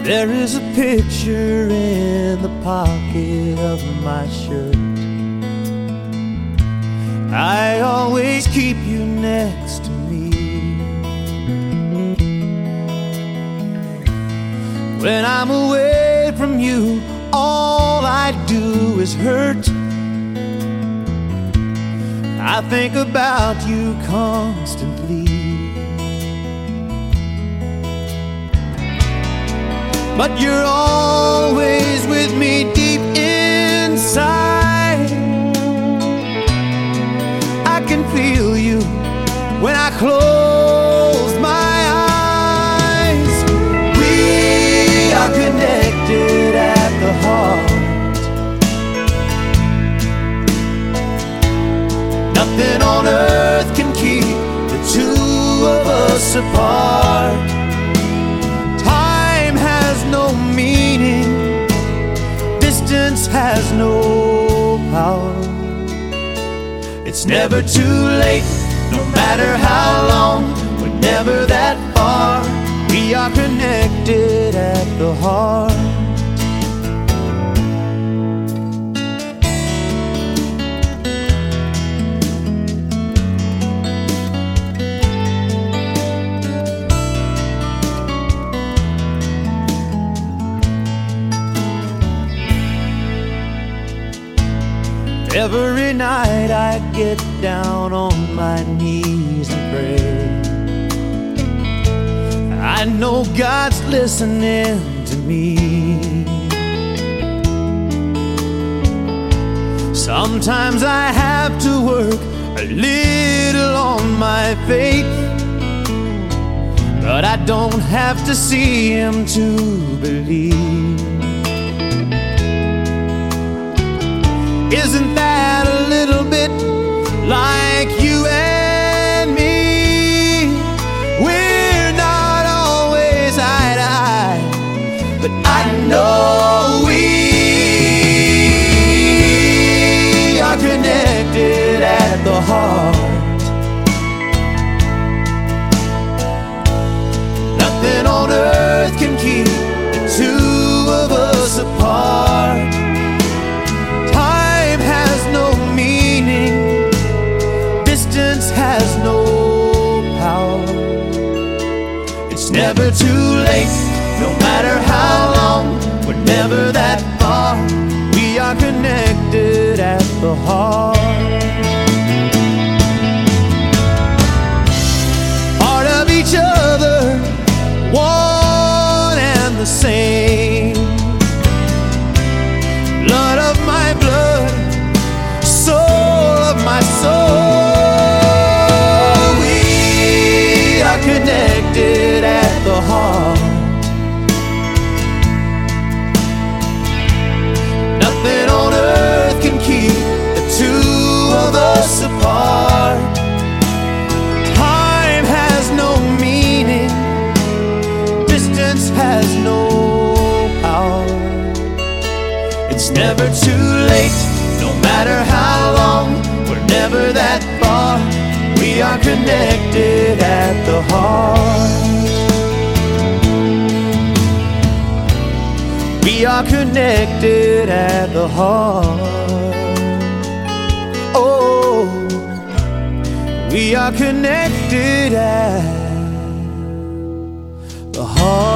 There is a picture in the pocket of my shirt. I always keep you next to me. When I'm away from you, all I do is hurt. I think about you constantly. But you're always with me deep inside. I can feel you when I close my eyes. We are connected at the heart. Nothing on earth can keep the two of us apart. No meaning, distance has no power. It's never too late, no matter how long, we're never that far. We are connected at the heart. Every night I get down on my knees and pray. I know God's listening to me. Sometimes I have to work a little on my faith, but I don't have to see Him to believe. Isn't that a little bit like you and me? We're not always eye to eye, but I know we are connected at the heart. Nothing on earth can keep the two of us apart. Has no power. It's never too late, no matter how long, we're never that far. We are connected at the heart. Part of each other, one and the same. Blood of my blood, soul of my soul. Connected at the heart. Nothing on earth can keep the two of us apart. Time has no meaning, distance has no power. It's never too late, no matter how long, we're never that far. We are connected at the heart. We are connected at the heart. Oh, we are connected at the heart.